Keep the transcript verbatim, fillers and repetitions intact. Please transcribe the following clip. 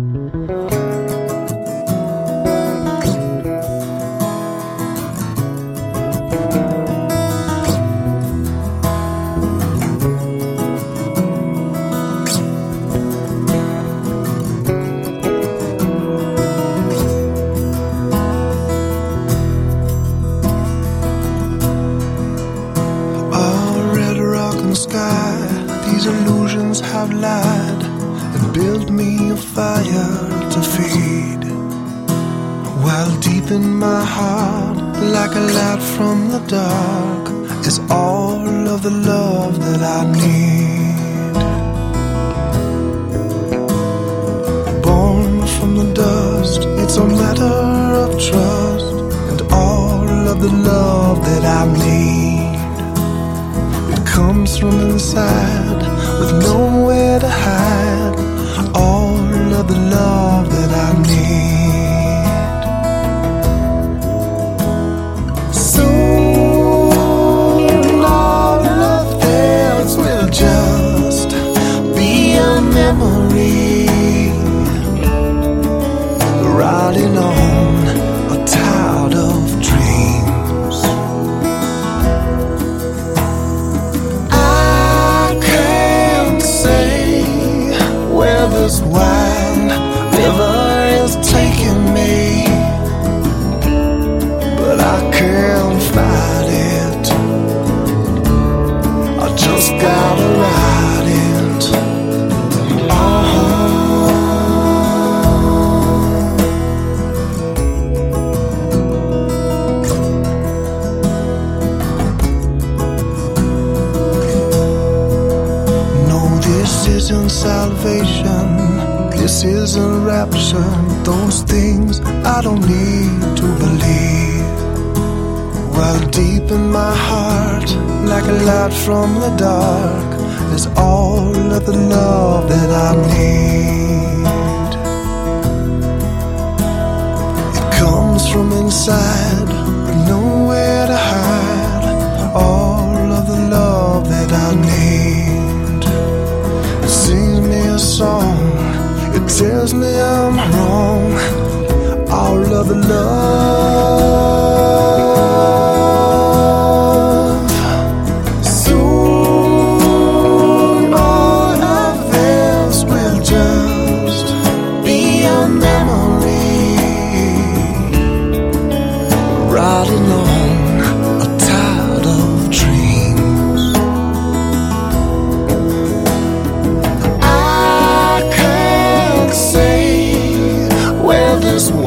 Sky, these illusions have lied and built me a fire to feed. While deep in my heart, like a light from the dark, is all of the love that I need. Born from the dust, it's a matter of trust, and all of the love that I need comes from inside, with nowhere to hide, all of the love that I need. Soon all of this will just be a memory, riding on a tide of dreams. This wide river is taking me, but I can't fight it. I just gotta ride it. Oh. No, this isn't salvation. This isn't rapture, those things I don't need to believe. While deep in my heart, like a light from the dark, is all of the love that I need. It comes from inside, with nowhere to hide, all of the love that I need. It sings me a song, it tells me I'm wrong, all of the love. Soon all of this will just be a memory, riding on a tide of dreams. Say where this